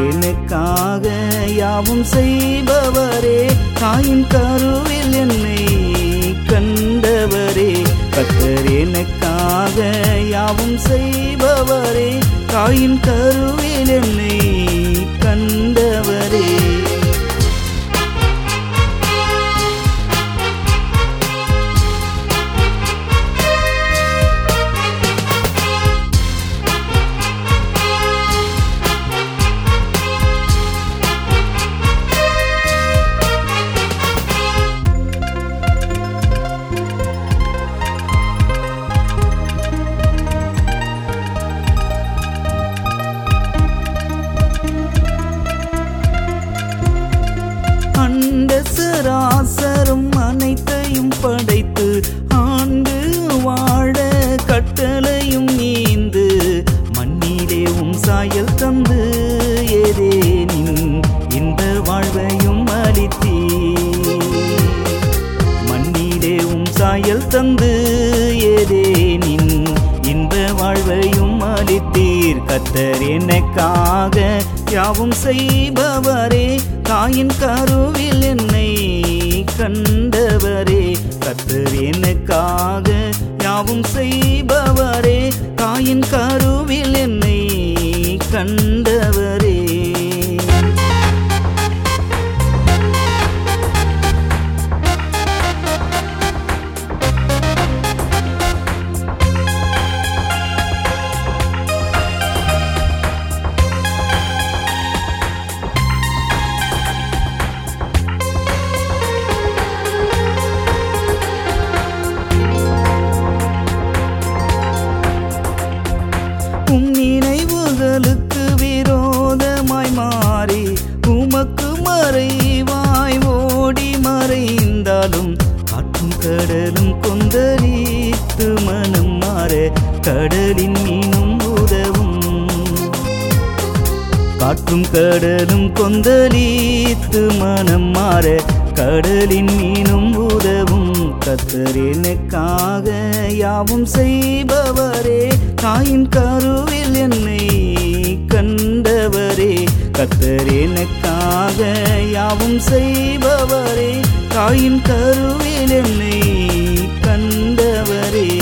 எனக்காக யாவும் செய்பவரே, தாயின் கருவில் என்னை கண்டவரே. கர்த்தர் எனக்காக யாவும் செய்பவரே, தாயின் கருவில் என்னை கண்டவரே. சராசரம் அனைத்தையும் படைத்து ஆண்டு வாழ கட்டளையும் நீந்து மண்ணிலே சாயல் தந்து ஏதேனின் இந்த வாழ்வையும் அளித்தீ. மண்ணிலே சாயல் தந்து ஏதேனின் இந்த வாழ்வையும் அளித்தீர். கர்த்தர் எனக்காக யாவும் செய்பவரே, தாயின் கருவில் என்னை கண்டவரே. கர்த்தர் எனக்காக யாவும் செய்பவரே, தாயின் கருவில் என்னை கண்டவரே. நினைவுகளுக்கு விரோதமாய் மாறி உமக்கு மறைவாய் ஓடி மறைந்தாலும் காற்றும் கடலும் கொந்தளித்து மனம் மாற கடலின் மீனும் உதவும். காற்றும் கடலும் கொந்தளித்து மனம் மாற கடலின் மீனும் உதவும். கர்த்தர் எனக்காக யாவும் செய்பவரே, தாயின் கருவில் என்னை கண்டவரே. கர்த்தர் எனக்காக யாவும் செய்பவரே, தாயின் கருவில் என்னை கண்டவரே.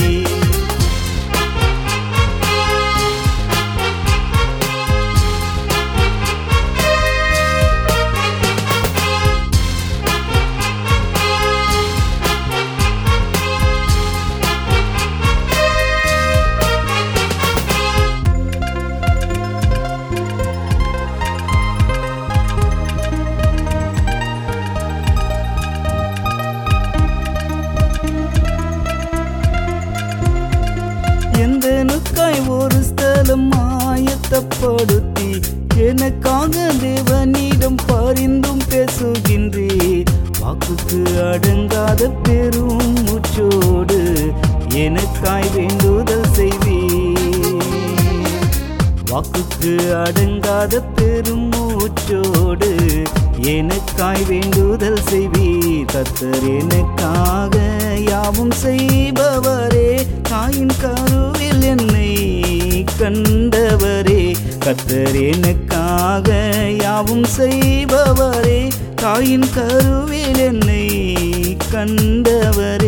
எந்தனுக்காய் ஒரு ஸ்தலம் ஆயத்தப்படுத்தி எனக்காக தேவனிடம் பரிந்தும் பேசுகின்றேன். வாக்குக்கு அடங்காத பெரும் மூச்சோடு எனக்காய் வேண்டுதல் செய்வீர். வாக்குக்கு அடங்காத பெரும் மூச்சோடு எனக்காய் வேண்டுதல் செய்வீர். கர்த்தர் எனக்காக யாவும் செய்பவரே, தாயின் கருவில் என்னை கண்டவரே. கர்த்தர் எனக்காக யாவும் செய்பவரே, தாயின் கருவில் என்னை கண்டவரே.